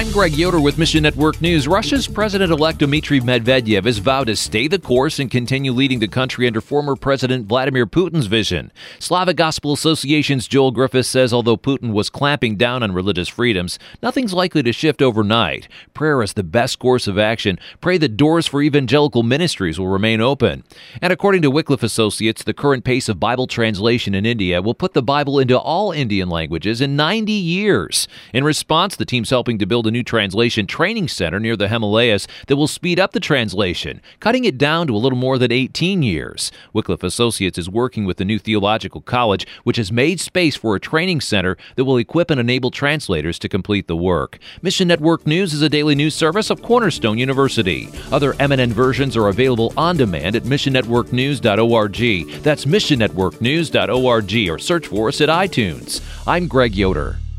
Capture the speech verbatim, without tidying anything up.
I'm Greg Yoder with Mission Network News. Russia's President-elect Dmitry Medvedev has vowed to stay the course and continue leading the country under former President Vladimir Putin's vision. Slavic Gospel Association's Joel Griffiths says although Putin was clamping down on religious freedoms, nothing's likely to shift overnight. Prayer is the best course of action. Pray that doors for evangelical ministries will remain open. And according to Wycliffe Associates, the current pace of Bible translation in India will put the Bible into all Indian languages in ninety years. In response, the team's helping to build a new translation training center near the Himalayas that will speed up the translation, cutting it down to a little more than eighteen years. Wycliffe Associates is working with the new theological college, which has made space for a training center that will equip and enable translators to complete the work. Mission Network News is a daily news service of Cornerstone University. Other M N N versions are available on demand at mission network news dot org. That's mission network news dot org, or search for us at iTunes. I'm Greg Yoder.